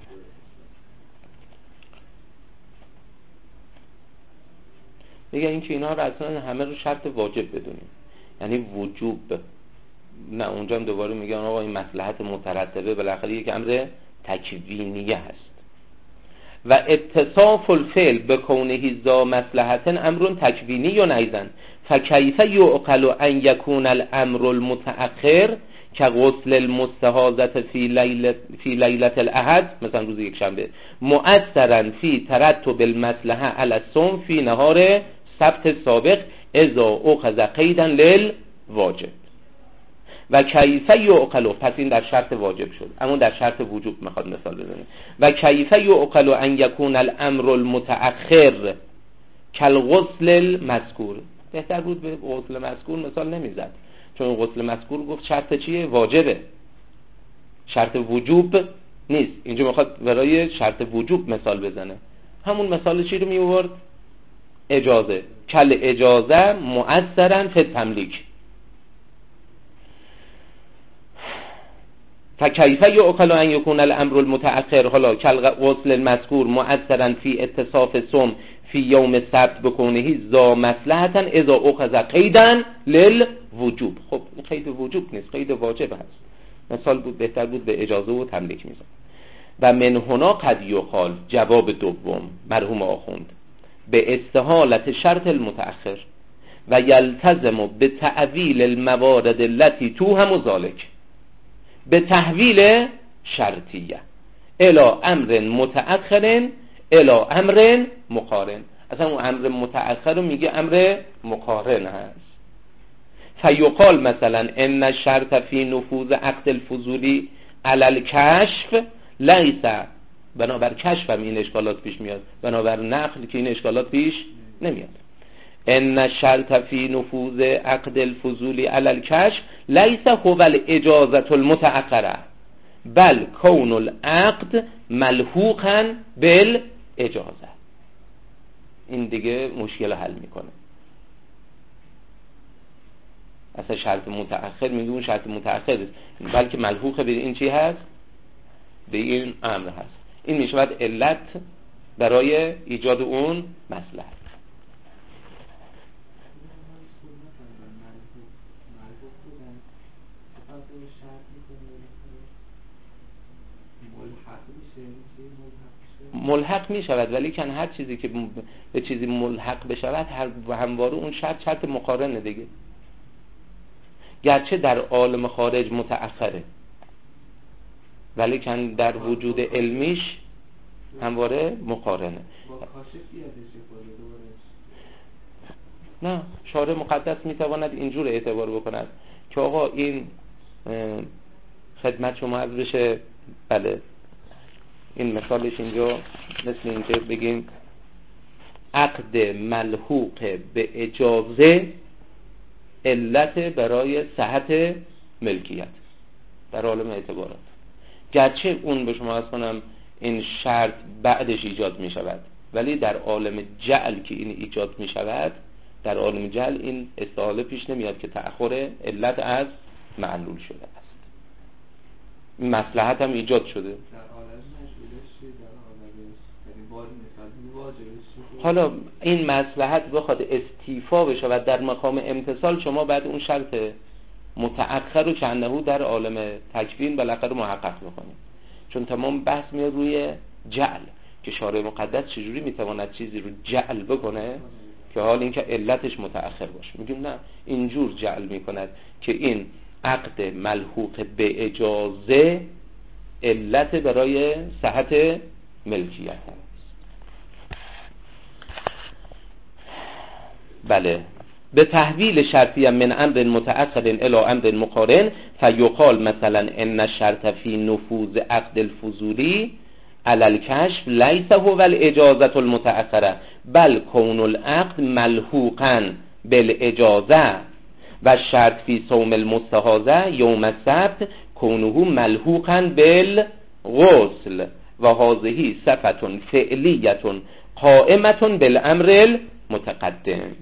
میگه این که اینا رو اصلا همه رو شرط واجب بدونیم، یعنی وجوب. نه اونجا هم دوباره میگن آقا این مصلحت مترتبه بالاخره یک امر تکوینیه هست. و اتصاف الفعل بکونه ذا مصلحت امر تکوینی و نیزن فکیف یعقل ان یکون الامر المتأخر که غسل المستحاضة فی لیلت فی لیلت الاحد، مثلا روز یک شنبه، مؤثرا فی ترتب المصلحه علی الصوم فی نهار سبت سابق اذا اخذ قیدا للواجب. و کیف یعقل، پس این در شرط واجب شد، اما در شرط وجوب میخواد مثال بزنه. و کیف یعقل ان یکون الامر المتأخر کالغسل المذکور. بهتر بود به غسل مذکور مثال نمیزد، چون غسل مذکور گفت شرط چیه؟ واجبه، شرط وجوب نیست. اینجا میخواد برای شرط وجوب مثال بزنه. همون مثال چی رو می آورد؟ اجازه. کل اجازه مؤثرا فی تملیک. فکیف یعقل ان یکون الامر المتأخر حالا کالغسل المذکور مؤثرا فی اتصاف صوم فی یوم السبت بکونه ذا مصلحتا اذا اخذ قیدا للوجوب. خب این قید وجوب نیست، قید واجب هست. مثال بود بهتر بود به اجازه و تملیک میزن. و من هنا قد یقال جواب دوم مرحوم آخوند به استحالت شرط المتأخر و یلتزم به تعویل الموارد التي توهم ذلك به تحویل شرطیه الی امر متأخر الی امر مقارن. اصلا اون امر متأخر رو میگه امر مقارن هست. فیقال مثلا ان الشرط فی نفوذ عقد الفضولی علی الکشف لیس، بنابر کشف هم این اشکالات پیش میاد، بنابر نقل که این اشکالات پیش نمیاد. ان الشرط فی نفوذ عقد الفضولی علی الکشف لیس هو الاجازه المتأخره بل کون العقد ملحوقا بالاجازه. این دیگه مشکل حل میکنه. اصلا شرط متأخر میگه اون شرط متأخر است بلکه ملحوق به این چی هست؟ به این امر هست. این میشود علت برای ایجاد اون مصلحت. ملحق می شود ولی کن هر چیزی که به چیزی ملحق بشود هر همواره اون شرط شرط مقارنه دیگه، گرچه در عالم خارج متأخره ولی کن در وجود علمیش همواره مقارنه. نه شارع مقدس می تواند اینجور اعتبار بکند که آقا این خدمت شما عرض بشه. بله این مثالش اینجا مثل اینکه بگیم عقد ملحوق به اجازه علت برای صحت ملکیت در عالم اعتبارات، گرچه اون به شما از کنم این شرط بعدش ایجاد می شود ولی در عالم جعل که این ایجاد می شود، در عالم جعل این استحاله پیش نمیاد که تأخر علت از معلول شده است. مصلحت هم ایجاد شده. حالا این مصلحت بخواد استیفا بشه و در مقام امتصال شما بعد اون شرط متأخر رو چندهو در عالم تکوین بالاخره محقق بکنید، چون تمام بحث میاد روی جعل که شارع مقدس چجوری میتواند چیزی رو جعل بکنه که حال اینکه علتش متأخر باشه. میگیم نه اینجور جعل میکند که این عقد ملحوق به اجازه علت برای صحت ملکیت هست. بله به تحویل شرطی من امر متأخر الى امر مقارن فیقال مثلا ان الشرط فی نفوذ عقد الفضولی علی الکشف لیس هو الاجازه المتأخره بل کون العقد ملحوقا بالاجازه و شرط فی صوم المستحاضه یوم السبت کونه ملحوقا بالغسل و هذه صفه فعلیه قائمه بالامر المتقدم.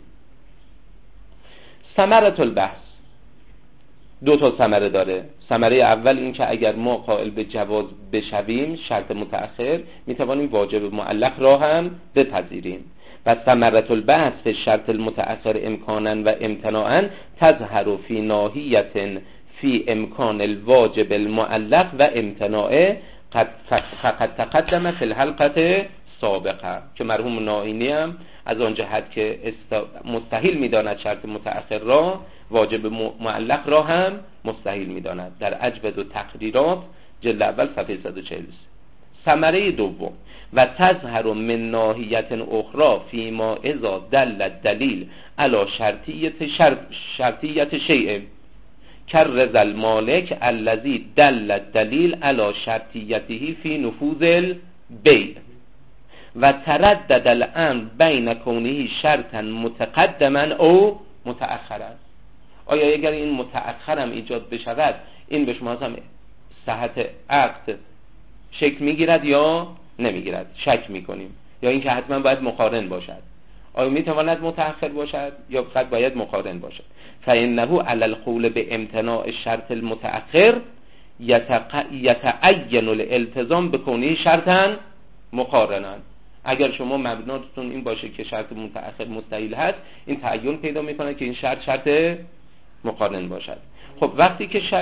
ثمرة البحث دو تا ثمره داره. ثمره اول این که اگر ما قائل به جواز بشویم شرط متأخر میتوانیم واجب معلق را هم بپذیریم. و ثمرة البحث فی شرط المتأخر امکانا و امتناعا تظهر فی ناحیة فی امکان الواجب المعلق و امتناعه قد فقط تقدم فی الحلقه سابقه که مرحوم نائینی هم از آن جهت که مستحیل میداند شرط متأخر را واجب معلق را هم مستحیل میداند در اجوز و تقریرات جلد اول صفحه صد و چهل و سه. ثمره دوم و تظهر من ناحیت اخرى فیما اذا دل الدلیل علی شرطیت شرط شرطیت شیء کررضا المالک الذی دل الدلیل علی شرطیته فی نفوذ البیع و تردد الامر بین کونه شرطا متقدما او متأخرا. آیا اگر این متأخر هم ایجاد بشود این به شما هم صحت عقد شک میگیرد یا نمیگیرد؟ شک میکنیم. یا اینکه حتما باید مقارن باشد. آیا میتواند متأخر باشد یا فقط باید مقارن باشد؟ فانه علی القول به امتناع شرط المتأخر یتق... یتعین الالتزام بکونه شرطا مقارنا. اگر شما مبناتون این باشه که شرط متأخر مستحیل هست، این تعین پیدا میکنه که این شرط شرط مقارن باشد. خب وقتی که شرط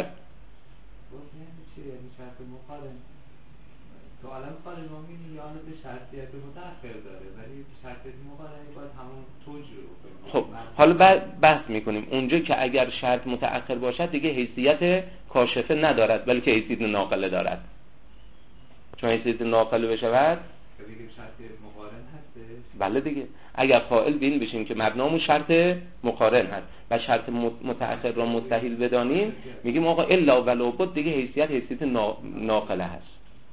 شرط مقارن تو عالم قانونی نیاز به شرطیت متأخر داره، ولی شرطیت مقارنی باید همون توجیه کنیم. خب حالا بحث میکنیم اونجا که اگر شرط متأخر باشد دیگه حیثیت کاشفه ندارد، بلکه حیثیت ناقله دارد. چون حیثیت ناقله بشود دیگه شرط مقارن هستش. بله دیگه، اگر قائل بین بشیم که مبنامون شرط مقارن هست و شرط متأخر را مستحیل بدانیم، میگیم آقا الا ولا بد دیگه حیثیت حیثیت ناقله هست.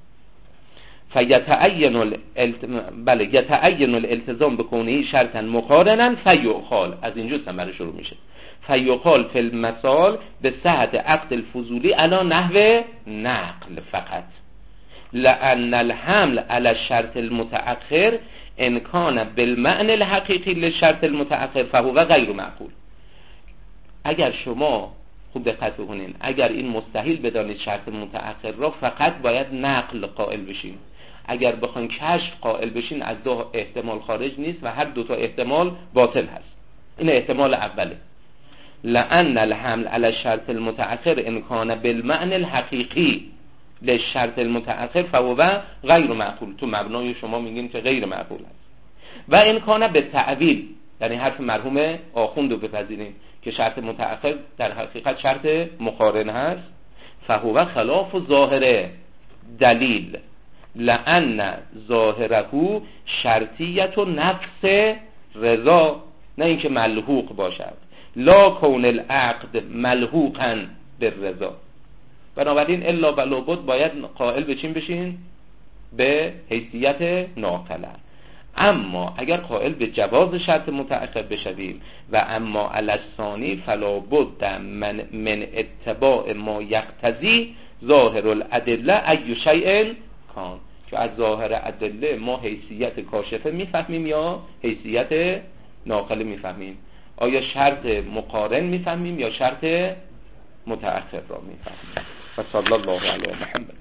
فیتعین الالت... بله یتعین الالتزام بکونه شرطا مقارنا فیقال، از اینجا ثمره شروع میشه. فیقال فی المثال به صحت عقد الفضولی علی نحو نقل فقط، لأن الحمل على الشرط المتأخر ان کان بالمعنى الحقیقی للشرط المتأخر فهو غیر معقول. اگر شما خوب دقت بکنین، اگر این مستحیل بدانید شرط متأخر را، فقط باید نقل قائل بشین. اگر بخواین کشف قائل بشین از دو احتمال خارج نیست و هر دو تا احتمال باطل هست. این احتمال اوله، لأن الحمل على الشرط المتأخر ان کان بالمعنى الحقیقی للشرط المتأخر فهو غیر معقول. تو مبنای شما میگین که غیر معقول است. و ان کان به تعویل، یعنی حرف مرحوم آخوند رو بپذیریم که شرط متأخر در حقیقت شرط مقارن هست، فهو خلاف ظاهر دلیل، لأن ظاهره شرطیت و نفس رضا، نه اینکه ملحوق باشد، لا کون العقد ملحوقا بالرضا. بنابراین الا ولا بد باید قائل به چین بشین؟ به حیثیت ناقله. اما اگر قائل به جواز شرط متأخر بشویم و اما علی الثانی فلا بد من, من اتباع ما یقتضی ظاهر الادله ای شیء کان، که از ظاهر ادله ما حیثیت کاشفه میفهمیم یا حیثیت ناقله میفهمیم؟ آیا شرط مقارن میفهمیم یا شرط متأخر را میفهمیم؟ و صلی الله علی محمد.